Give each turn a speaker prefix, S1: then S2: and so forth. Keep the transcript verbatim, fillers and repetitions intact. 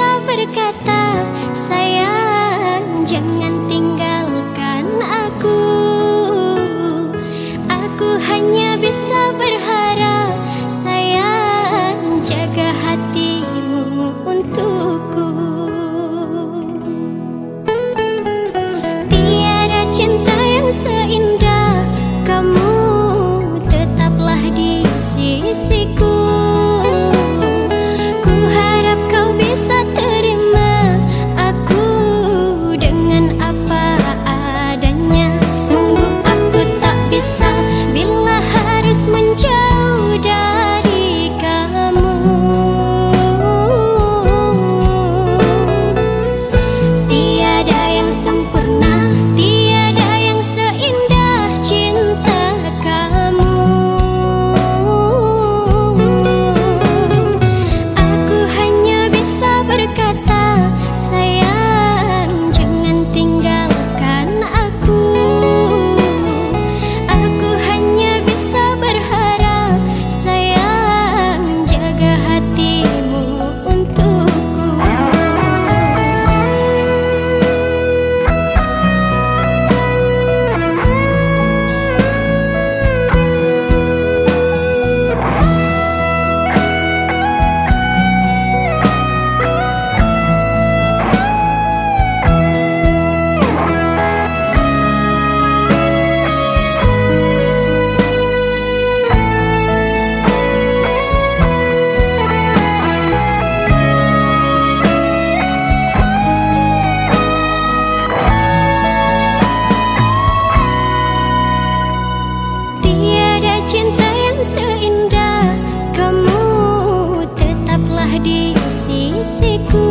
S1: bisa berkata, sayang jangan tinggalkan aku. Aku hanya bisa berharap, sayang jaga hatimu untukku. Tiada cinta yang seindah kamu, tetaplah di sisiku. Ku harap kau bisa terima aku dengan apa adanya. Sungguh aku tak bisa bila harus menjauh dari kamu. Tiada yang sempurna, tiada yang seindah cinta kamu. Aku hanya bisa berkata, sayang jangan tinggalkan aku. Aku hanya bisa berharap, sayang jaga hatimu untukku. Tiada cinta yang seindah kamu, tetaplah di sisiku.